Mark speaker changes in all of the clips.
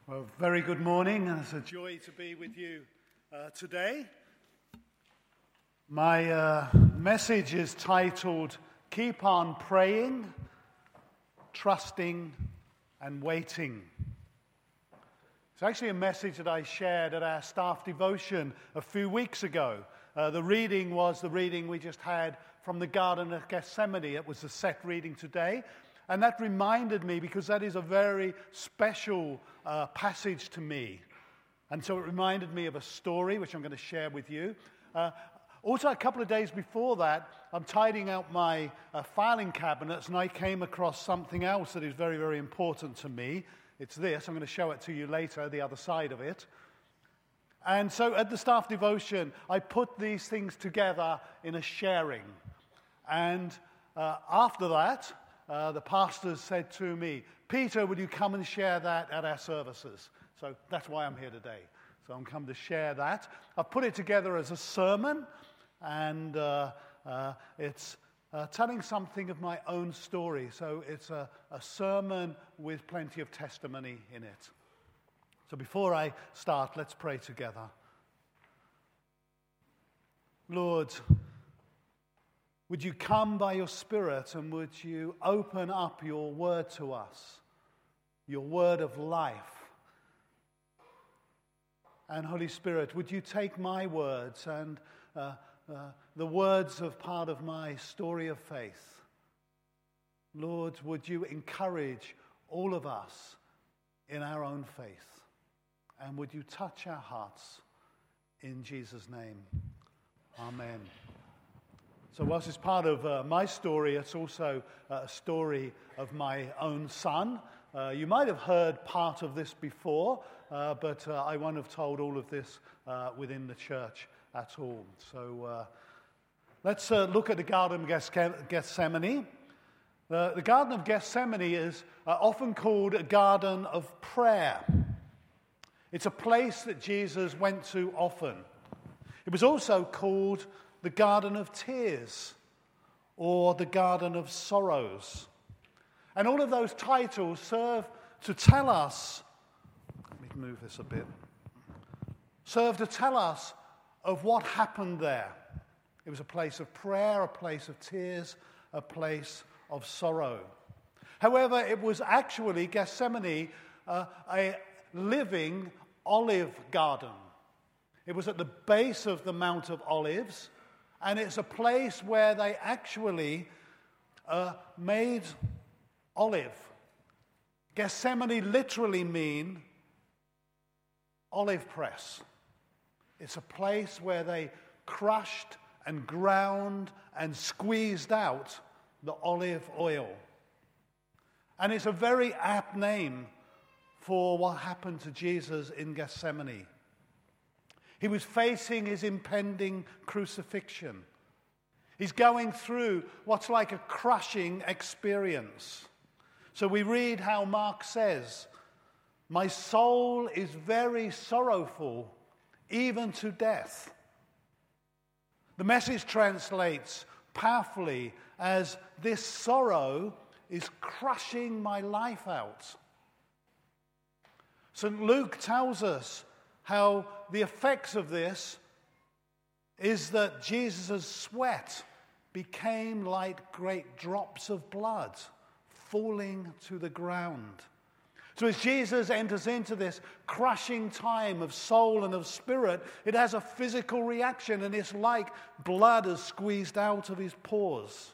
Speaker 1: Well, very good morning. It's a joy to be with you today. My message is titled, Keep on Praying, Trusting and Waiting. It's actually a message that I shared at our staff devotion a few weeks ago. The reading was the reading we just had from the Garden of Gethsemane. It was the set reading today. And that reminded me, because that is a very special passage to me. And so it reminded me of a story, which I'm going to share with you. Also, a couple of days before that, I'm tidying out my filing cabinets, and I came across something else that is very, very important to me. It's this. I'm going to show it to you later, the other side of it. And so at the staff devotion, I put these things together in a sharing. And after that, the pastors said to me, Peter, would you come and share that at our services? So that's why I'm here today. So I'm come to share that. I've put it together as a sermon, and it's telling something of my own story. So it's a sermon with plenty of testimony in it. So before I start, let's pray together. Lord, would you come by your Spirit, and would you open up your word to us, your word of life? And Holy Spirit, would you take my words and the words of part of my story of faith? Lord, would you encourage all of us in our own faith? And would you touch our hearts in Jesus' name? Amen. So whilst it's part of my story, it's also a story of my own son. You might have heard part of this before, but I won't have told all of this within the church at all. So let's look at the Garden of Gethsemane. The Garden of Gethsemane is often called a garden of prayer. It's a place that Jesus went to often. It was also called the Garden of Tears, or the Garden of Sorrows. And all of those titles serve to tell us, let me move this a bit, serve to tell us of what happened there. It was a place of prayer, a place of tears, a place of sorrow. However, it was actually Gethsemane, a living olive garden. It was at the base of the Mount of Olives. And it's a place where they actually made olive. Gethsemane literally mean olive press. It's a place where they crushed and ground and squeezed out the olive oil. And it's a very apt name for what happened to Jesus in Gethsemane. He was facing his impending crucifixion. He's going through what's like a crushing experience. So we read how Mark says, "My soul is very sorrowful, even to death." The Message translates powerfully as, "This sorrow is crushing my life out." St. Luke tells us how the effects of this is that Jesus' sweat became like great drops of blood falling to the ground. So as Jesus enters into this crushing time of soul and of spirit, it has a physical reaction, and it's like blood is squeezed out of his pores.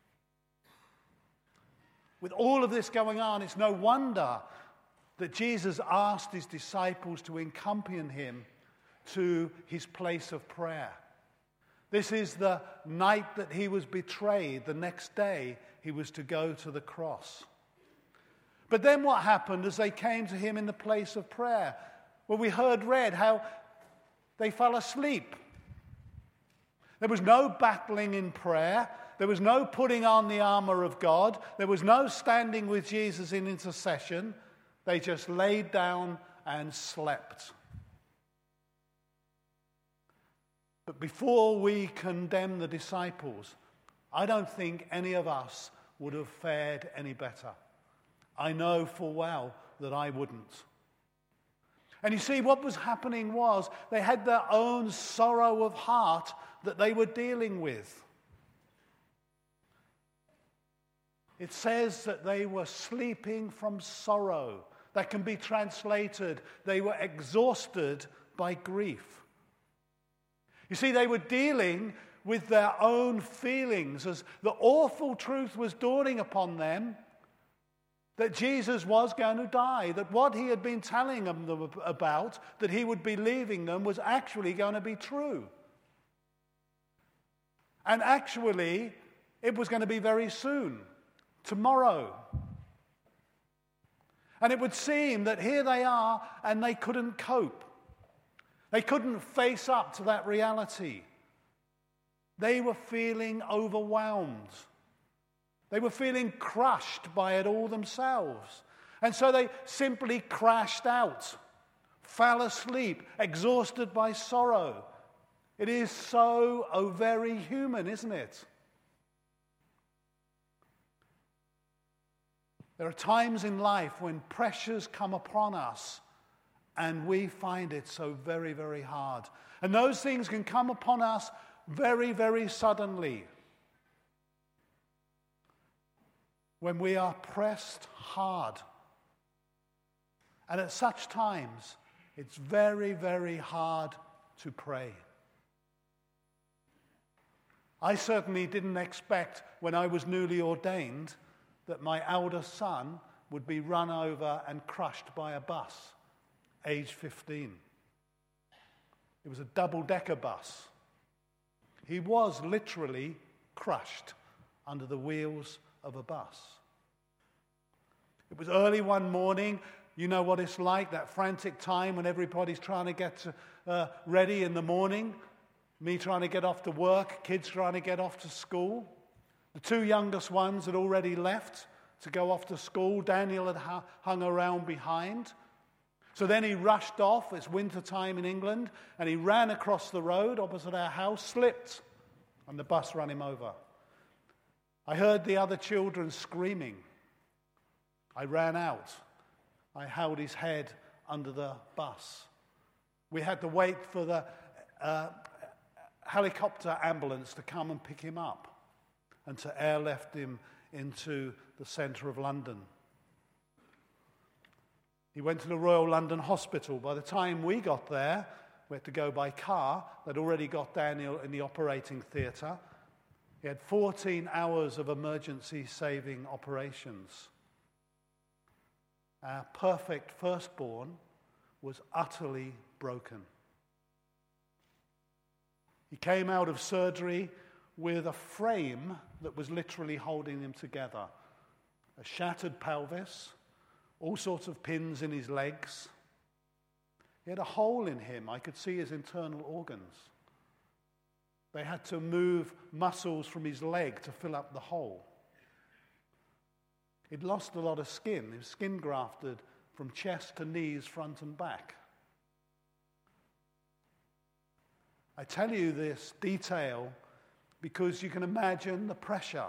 Speaker 1: With all of this going on, it's no wonder that Jesus asked his disciples to accompany him to his place of prayer. This is the night that he was betrayed. The next day, he was to go to the cross. But then what happened as they came to him in the place of prayer? Well, we read how they fell asleep. There was no battling in prayer. There was no putting on the armor of God. There was no standing with Jesus in intercession. They just laid down and slept. But before we condemn the disciples, I don't think any of us would have fared any better. I know full well that I wouldn't. And you see, what was happening was they had their own sorrow of heart that they were dealing with. It says that they were sleeping from sorrow. That can be translated, they were exhausted by grief. You see, they were dealing with their own feelings as the awful truth was dawning upon them that Jesus was going to die, that what he had been telling them about, that he would be leaving them, was actually going to be true. And actually, it was going to be very soon, tomorrow. And it would seem that here they are, and they couldn't cope. They couldn't face up to that reality. They were feeling overwhelmed. They were feeling crushed by it all themselves. And so they simply crashed out, fell asleep, exhausted by sorrow. It is so very human, isn't it? There are times in life when pressures come upon us and we find it so very, very hard. And those things can come upon us very, very suddenly. When we are pressed hard. And at such times, it's very, very hard to pray. I certainly didn't expect when I was newly ordained that my eldest son would be run over and crushed by a bus, age 15. It was a double-decker bus. He was literally crushed under the wheels of a bus. It was early one morning. You know what it's like, that frantic time when everybody's trying to get ready in the morning. Me trying to get off to work, kids trying to get off to school. The two youngest ones had already left to go off to school. Daniel had hung around behind. So then he rushed off. It's winter time in England. And he ran across the road opposite our house, slipped, and the bus ran him over. I heard the other children screaming. I ran out. I held his head under the bus. We had to wait for the helicopter ambulance to come and pick him up and to airlift him into the centre of London. He went to the Royal London Hospital. By the time we got there, we had to go by car. They'd already got Daniel in the operating theatre. He had 14 hours of emergency-saving operations. Our perfect firstborn was utterly broken. He came out of surgery with a frame that was literally holding him together. A shattered pelvis, all sorts of pins in his legs. He had a hole in him. I could see his internal organs. They had to move muscles from his leg to fill up the hole. He'd lost a lot of skin. He was skin grafted from chest to knees, front and back. I tell you this detail because you can imagine the pressure.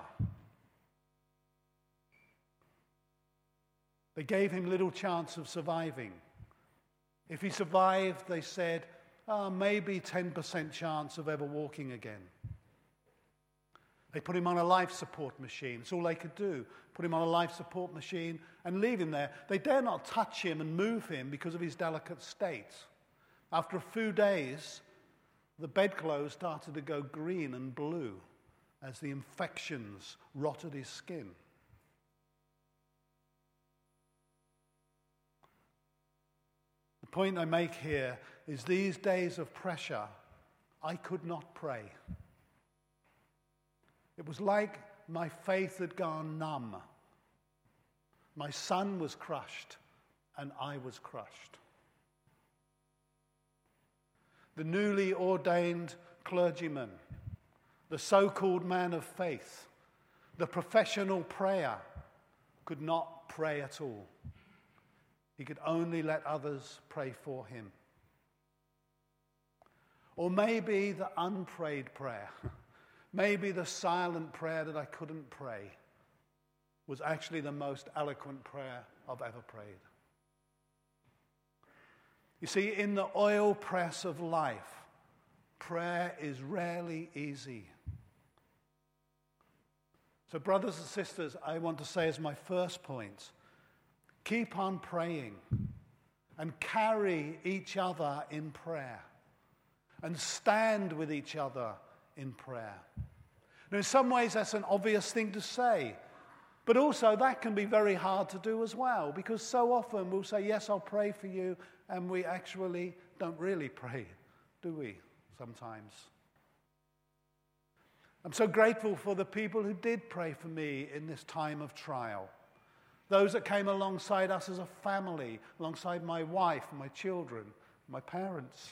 Speaker 1: They gave him little chance of surviving. If he survived, they said, maybe 10% chance of ever walking again. They put him on a life support machine. It's all they could do. Put him on a life support machine and leave him there. They dare not touch him and move him because of his delicate state. After a few days, the bedclothes started to go green and blue as the infections rotted his skin. The point I make here is these days of pressure, I could not pray. It was like my faith had gone numb. My son was crushed, and I was crushed. The newly ordained clergyman, the so-called man of faith, the professional prayer, could not pray at all. He could only let others pray for him. Or maybe the unprayed prayer, maybe the silent prayer that I couldn't pray, was actually the most eloquent prayer I've ever prayed. You see, in the oil press of life, prayer is rarely easy. So, brothers and sisters, I want to say as my first point, keep on praying and carry each other in prayer and stand with each other in prayer. Now, in some ways, that's an obvious thing to say, but also that can be very hard to do as well, because so often we'll say, yes, I'll pray for you, and we actually don't really pray, do we, sometimes? I'm so grateful for the people who did pray for me in this time of trial. Those that came alongside us as a family, alongside my wife, my children, my parents.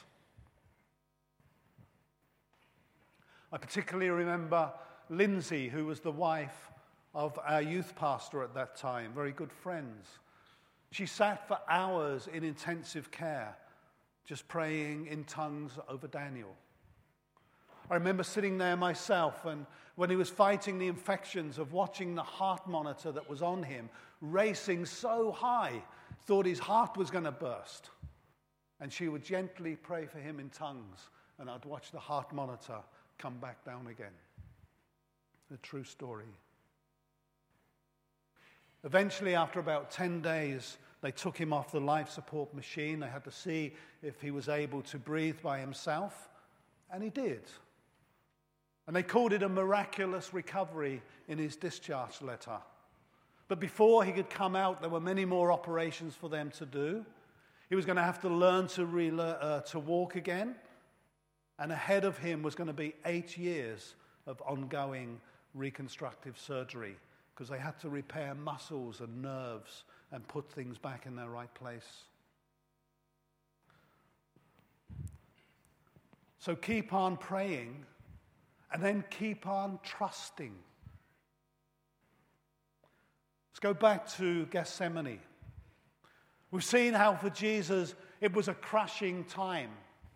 Speaker 1: I particularly remember Lindsay, who was the wife of our youth pastor at that time, very good friends. She sat for hours in intensive care, just praying in tongues over Daniel. I remember sitting there myself, and when he was fighting the infections, of watching the heart monitor that was on him racing so high, thought his heart was going to burst. And she would gently pray for him in tongues, and I'd watch the heart monitor come back down again. A true story. Eventually, after about 10 days, they took him off the life support machine. They had to see if he was able to breathe by himself, and he did. And they called it a miraculous recovery in his discharge letter. But before he could come out, there were many more operations for them to do. He was going to have to learn to walk again. And ahead of him was going to be 8 years of ongoing reconstructive surgery, because they had to repair muscles and nerves and put things back in their right place. So keep on praying, and then keep on trusting. Let's go back to Gethsemane. We've seen how for Jesus it was a crushing time.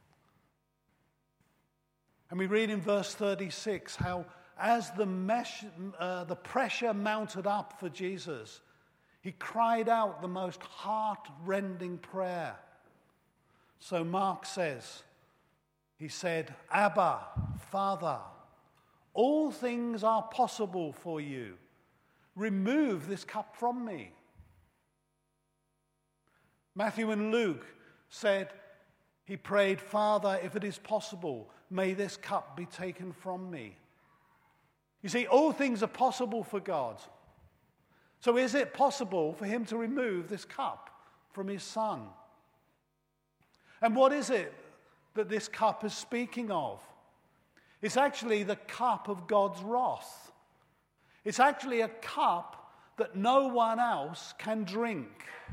Speaker 1: And we read in verse 36 how as the pressure mounted up for Jesus, he cried out the most heart-rending prayer. So Mark says, he said, "Abba, Father, all things are possible for you. Remove this cup from me." Matthew and Luke said, he prayed, "Father, if it is possible, may this cup be taken from me." You see, all things are possible for God. So is it possible for him to remove this cup from his son? And what is it that this cup is speaking of? It's actually the cup of God's wrath. It's actually a cup that no one else can drink.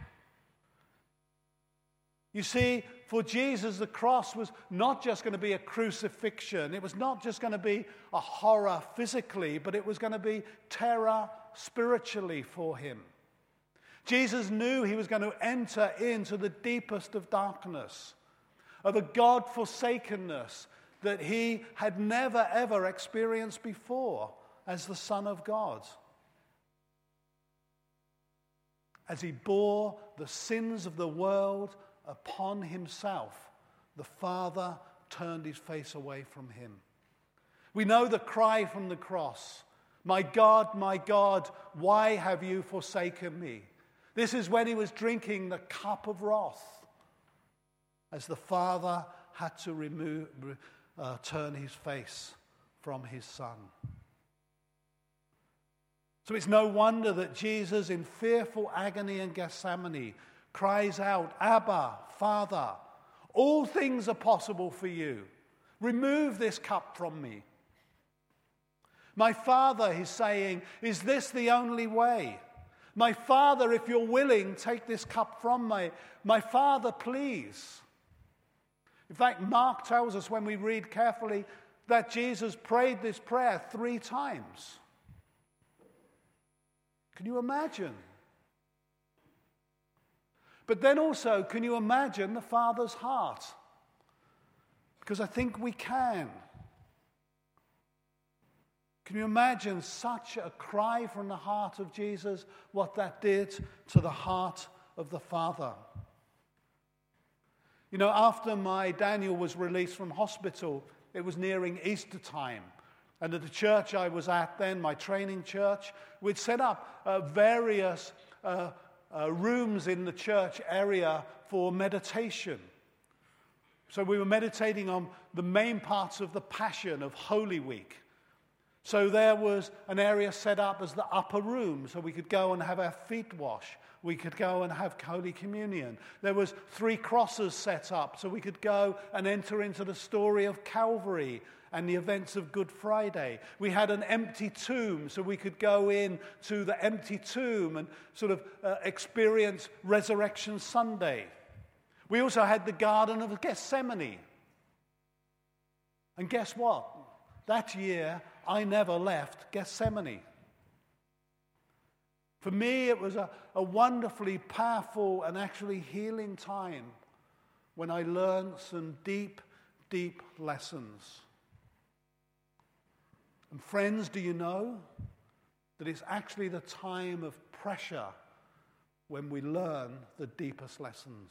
Speaker 1: You see, for Jesus, the cross was not just going to be a crucifixion. It was not just going to be a horror physically, but it was going to be terror spiritually for him. Jesus knew he was going to enter into the deepest of darkness, of a God-forsakenness that he had never, ever experienced before as the Son of God. As he bore the sins of the world upon himself, the Father turned his face away from him. We know the cry from the cross, my God, why have you forsaken me?" This is when he was drinking the cup of wrath, as the Father had to turn his face from his Son. So it's no wonder that Jesus, in fearful agony in Gethsemane, cries out, "Abba, Father, all things are possible for you. Remove this cup from me." My Father, he's saying, is this the only way? My Father, if you're willing, take this cup from me. My Father, please. In fact, Mark tells us when we read carefully that Jesus prayed this prayer 3 times. Can you imagine? But then also, can you imagine the Father's heart? Because I think we can. Can you imagine such a cry from the heart of Jesus, what that did to the heart of the Father? You know, after my Daniel was released from hospital, it was nearing Easter time. And at the church I was at then, my training church, we'd set up various rooms in the church area for meditation. So we were meditating on the main parts of the Passion of Holy Week. So there was an area set up as the upper room, so we could go and have our feet washed. We could go and have Holy Communion. There was 3 crosses set up, so we could go and enter into the story of Calvary and the events of Good Friday. We had an empty tomb, so we could go in to the empty tomb and sort of experience Resurrection Sunday. We also had the Garden of Gethsemane. And guess what? That year, I never left Gethsemane. For me, it was a wonderfully powerful and actually healing time when I learned some deep, deep lessons. And friends, do you know that it's actually the time of pressure when we learn the deepest lessons?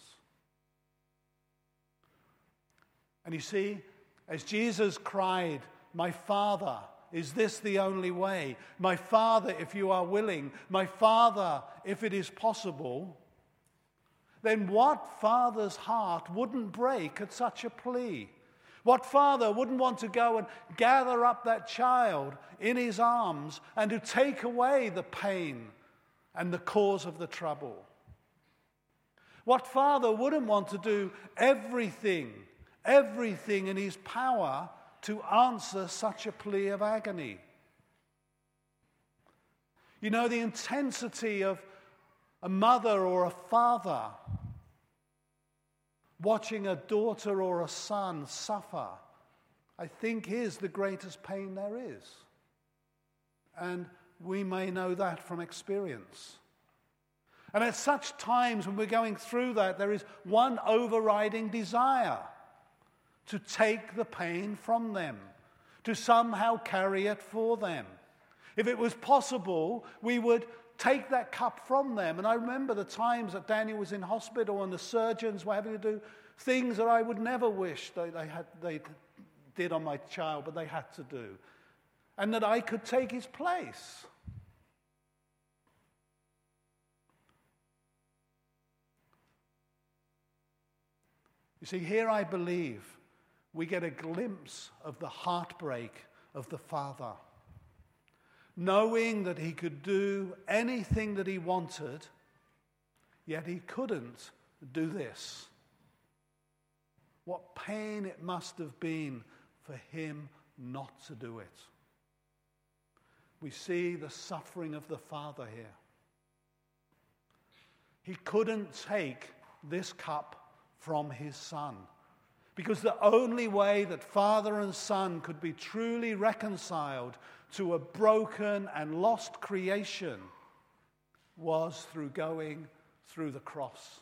Speaker 1: And you see, as Jesus cried, "My Father, is this the only way? My Father, if you are willing. My Father, if it is possible." Then what father's heart wouldn't break at such a plea? What father wouldn't want to go and gather up that child in his arms and to take away the pain and the cause of the trouble? What father wouldn't want to do everything in his power to answer such a plea of agony? You know, the intensity of a mother or a father watching a daughter or a son suffer, I think is the greatest pain there is. And we may know that from experience. And at such times when we're going through that, there is one overriding desire: to take the pain from them, to somehow carry it for them. If it was possible, we would take that cup from them. And I remember the times that Daniel was in hospital and the surgeons were having to do things that I would never wish they did on my child, but they had to do. And that I could take his place. You see, here I believe we get a glimpse of the heartbreak of the Father, knowing that he could do anything that he wanted, yet he couldn't do this. What pain it must have been for him not to do it. We see the suffering of the Father here. He couldn't take this cup from his Son, because the only way that Father and Son could be truly reconciled to a broken and lost creation was through going through the cross.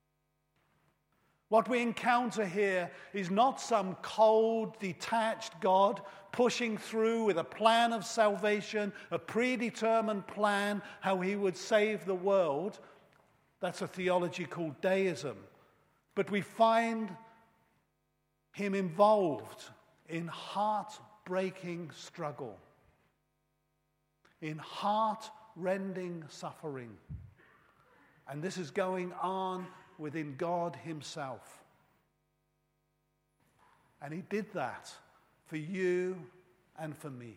Speaker 1: What we encounter here is not some cold, detached God pushing through with a plan of salvation, a predetermined plan how he would save the world. That's a theology called deism. But we find him involved in heart-breaking struggle, in heart-rending suffering. And this is going on within God himself. And he did that for you and for me.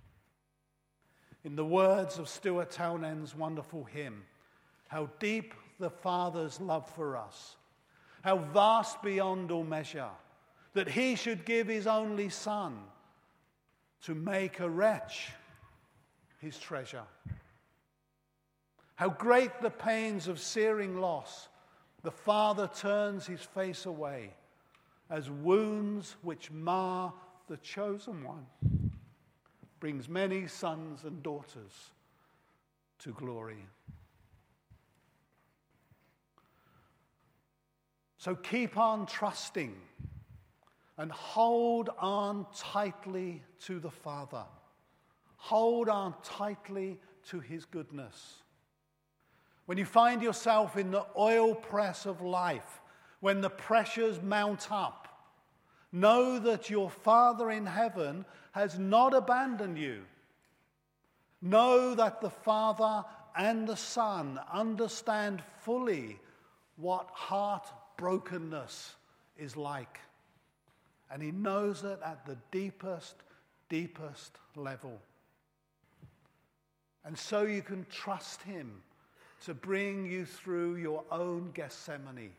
Speaker 1: In the words of Stuart Townend's wonderful hymn, how deep the Father's love for us, how vast beyond all measure, that he should give his only Son to make a wretch his treasure. How great the pains of searing loss, the Father turns his face away, as wounds which mar the chosen one, brings many sons and daughters to glory. So keep on trusting and hold on tightly to the Father. Hold on tightly to his goodness. When you find yourself in the oil press of life, when the pressures mount up, know that your Father in heaven has not abandoned you. Know that the Father and the Son understand fully what heart brokenness is like. And he knows it at the deepest level. And so you can trust him to bring you through your own Gethsemane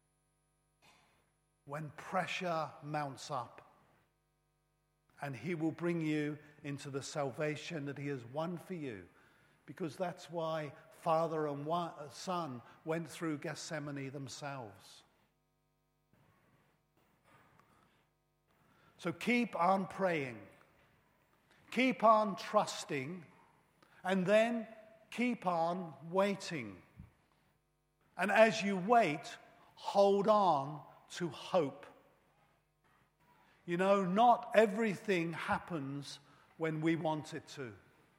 Speaker 1: when pressure mounts up. And he will bring you into the salvation that he has won for you. Because that's why Father and Son went through Gethsemane themselves. So keep on praying. Keep on trusting. And then keep on waiting. And as you wait, hold on to hope. You know, not everything happens when we want it to.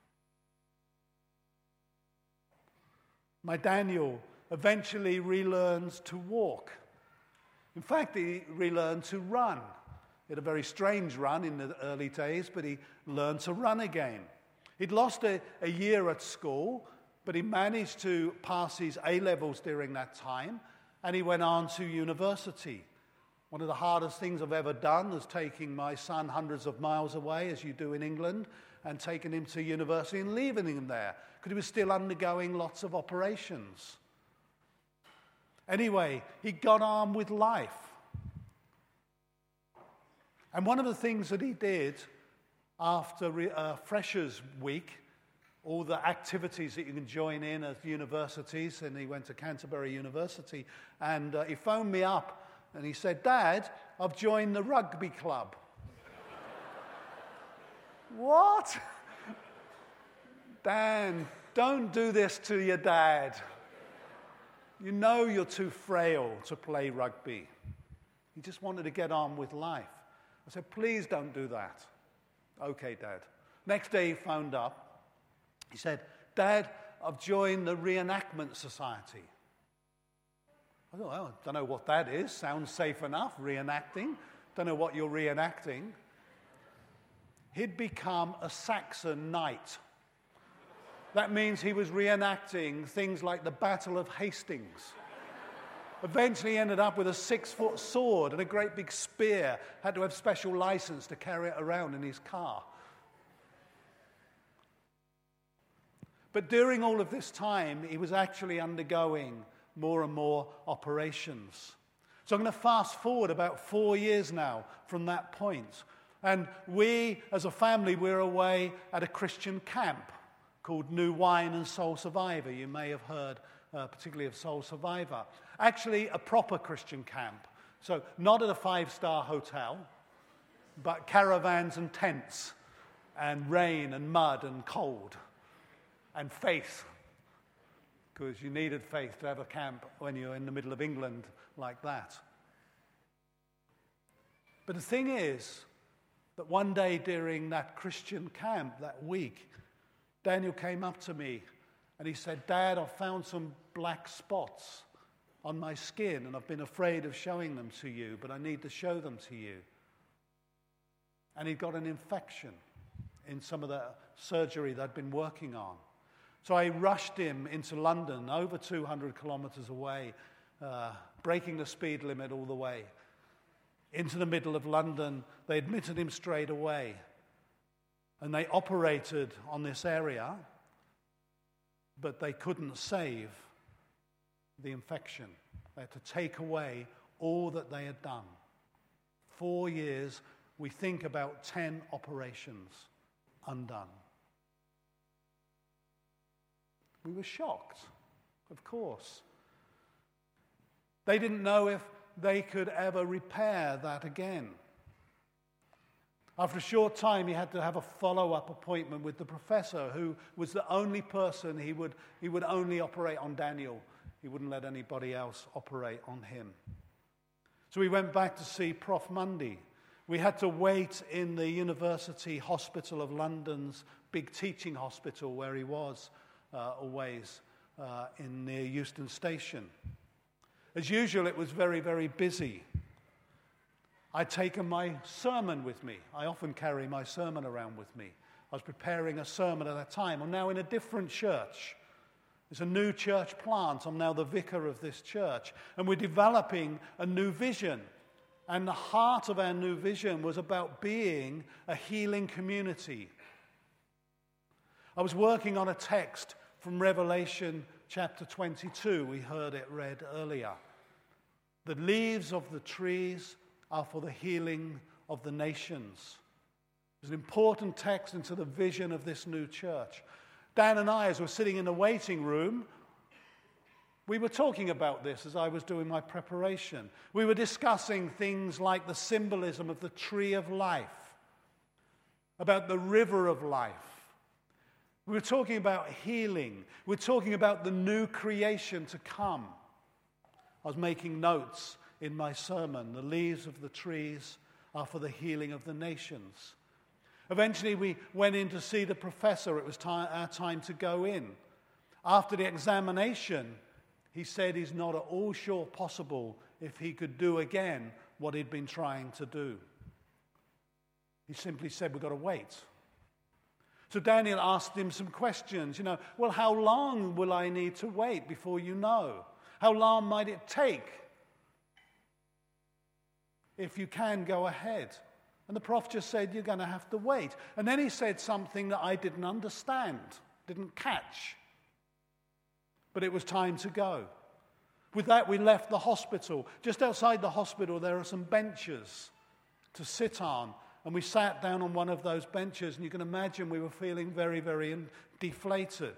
Speaker 1: My Daniel eventually relearns to walk. In fact, he relearned to run. He had a very strange run in the early days, but he learned to run again. He'd lost a year at school, but he managed to pass his A-levels during that time, and he went on to university. One of the hardest things I've ever done was taking my son hundreds of miles away, as you do in England, and taking him to university and leaving him there, because he was still undergoing lots of operations. Anyway, he got on with life. And one of the things that he did after Freshers' Week, all the activities that you can join in at universities, and he went to Canterbury University, and he phoned me up, and he said, "Dad, I've joined the rugby club." What? Dan, don't do this to your dad. You know you're too frail to play rugby. He just wanted to get on with life. I said, "Please don't do that." "Okay, Dad." Next day he phoned up. He said, "Dad, I've joined the Reenactment Society." I thought, "Well, I don't know what that is. Sounds safe enough, reenacting. Don't know what you're reenacting." He'd become a Saxon knight. That means he was reenacting things like the Battle of Hastings. Eventually ended up with a 6-foot sword and a great big spear. Had to have special license to carry it around in his car. But during all of this time, he was actually undergoing more and more operations. So I'm going to fast forward about 4 years now from that point. And we, as a family, we're away at a Christian camp called New Wine and Soul Survivor. You may have heard particularly of Soul Survivor. Actually, a proper Christian camp. So not at a 5-star hotel, but caravans and tents, and rain and mud and cold, and faith. Because you needed faith to have a camp when you're in the middle of England like that. But the thing is that one day during that Christian camp that week, Daniel came up to me and he said, "Dad, I've found some black spots on my skin and I've been afraid of showing them to you, but I need to show them to you." And he'd got an infection in some of the surgery that I'd been working on. So I rushed him into London, over 200 kilometers away, breaking the speed limit all the way. Into the middle of London, they admitted him straight away. And they operated on this area, but they couldn't save the infection. They had to take away all that they had done. 4 years, we think about 10 operations undone. We were shocked, of course. They didn't know if they could ever repair that again. After a short time, he had to have a follow-up appointment with the professor, who was the only person he would only operate on Daniel. He wouldn't let anybody else operate on him. So we went back to see Prof. Mundy. We had to wait in the University Hospital of London's big teaching hospital where he was always in near Euston Station. As usual, it was very, very busy. I'd taken my sermon with me. I often carry my sermon around with me. I was preparing a sermon at that time. I'm now in a different church. It's a new church plant. I'm now the vicar of this church. And we're developing a new vision. And the heart of our new vision was about being a healing community. I was working on a text from Revelation chapter 22. We heard it read earlier. The leaves of the trees are for the healing of the nations. It's an important text into the vision of this new church. Dan and I, as we're sitting in the waiting room, we were talking about this as I was doing my preparation. We were discussing things like the symbolism of the tree of life, about the river of life. We were talking about healing. We're talking about the new creation to come. I was making notes in my sermon. The leaves of the trees are for the healing of the nations. Eventually we went in to see the professor. It was our time to go in. After the examination, he said he's not at all sure possible if he could do again what he'd been trying to do. He simply said, we've got to wait. So Daniel asked him some questions. Well, how long will I need to wait before you know? How long might it take? If you can, go ahead. And the prof just said, you're going to have to wait. And then he said something that I didn't understand, didn't catch. But it was time to go. With that, we left the hospital. Just outside the hospital, there are some benches to sit on. And we sat down on one of those benches, and you can imagine we were feeling very, very deflated.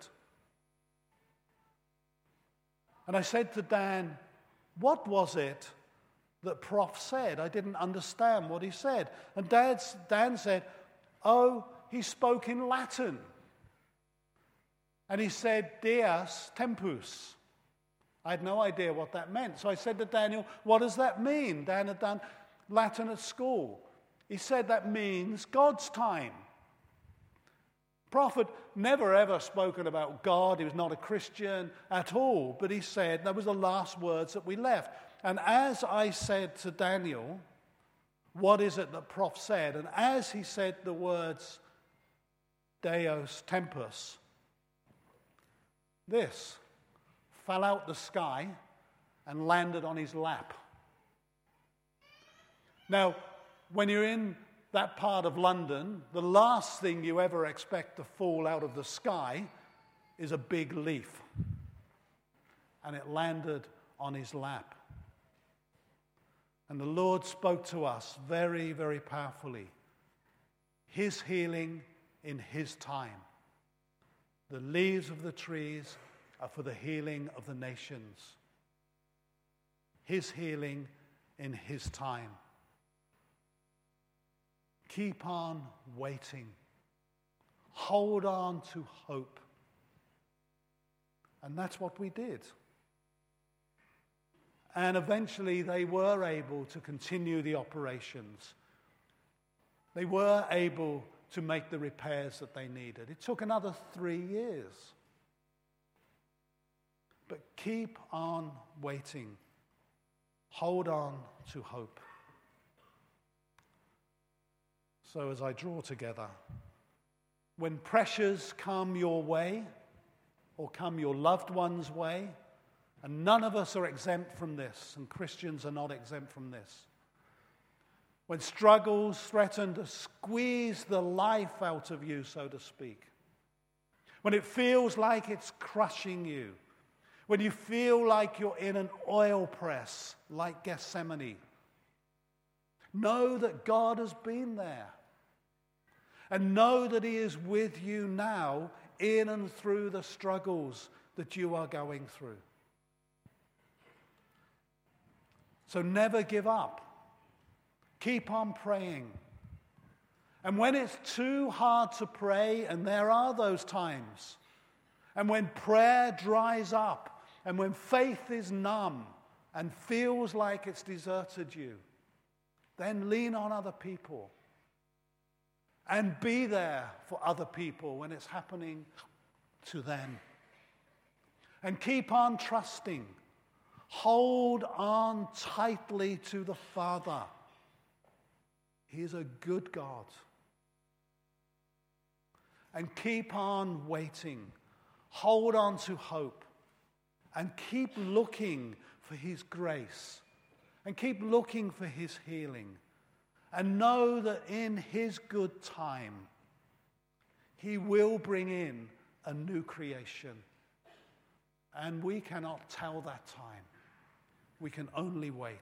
Speaker 1: And I said to Dan, what was it that Prof said? I didn't understand what he said. And Dan said, he spoke in Latin. And he said, Deus tempus. I had no idea what that meant. So I said to Daniel, what does that mean? Dan had done Latin at school. He said that means God's time. Prof had never ever spoken about God. He was not a Christian at all. But he said, that was the last words that we left. And as I said to Daniel, what is it that Prof said? And as he said the words, Deus tempus, this fell out the sky and landed on his lap. Now, when you're in that part of London, the last thing you ever expect to fall out of the sky is a big leaf. And it landed on his lap. And the Lord spoke to us very, very powerfully. His healing in His time. The leaves of the trees are for the healing of the nations. His healing in His time. Keep on waiting. Hold on to hope. And that's what we did. And eventually they were able to continue the operations. They were able to make the repairs that they needed. It took another 3 years. But keep on waiting. Hold on to hope. So as I draw together, when pressures come your way or come your loved one's way, and none of us are exempt from this, and Christians are not exempt from this. When struggles threaten to squeeze the life out of you, so to speak. When it feels like it's crushing you. When you feel like you're in an oil press, like Gethsemane. Know that God has been there. And know that He is with you now in and through the struggles that you are going through. So never give up. Keep on praying. And when it's too hard to pray, and there are those times, and when prayer dries up, and when faith is numb and feels like it's deserted you, then lean on other people. And be there for other people when it's happening to them. And keep on trusting. Hold on tightly to the Father. He is a good God. And keep on waiting. Hold on to hope. And keep looking for His grace. And keep looking for His healing. And know that in His good time, He will bring in a new creation. And we cannot tell that time. We can only wait.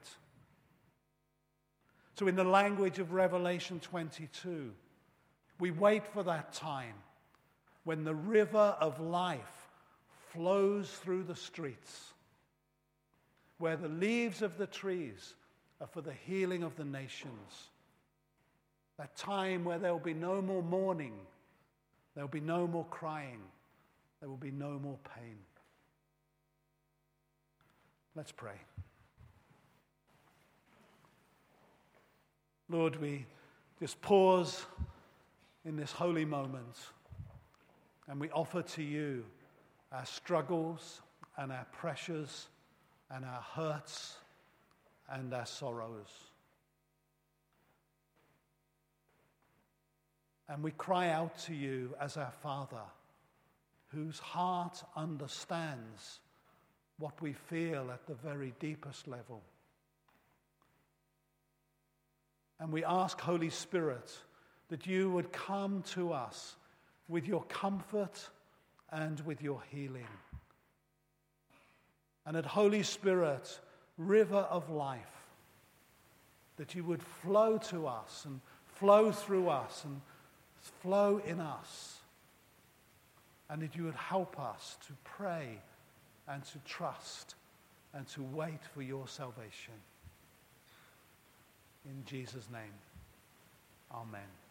Speaker 1: So in the language of Revelation 22, we wait for that time when the river of life flows through the streets, where the leaves of the trees are for the healing of the nations. That time where there will be no more mourning, there will be no more crying, there will be no more pain. Let's pray. Lord, we just pause in this holy moment and we offer to you our struggles and our pressures and our hurts and our sorrows. And we cry out to you as our Father, whose heart understands what we feel at the very deepest level. And we ask, Holy Spirit, that you would come to us with your comfort and with your healing. And that, Holy Spirit, river of life, that you would flow to us and flow through us and flow in us. And that you would help us to pray and to trust and to wait for your salvation. In Jesus' name, amen.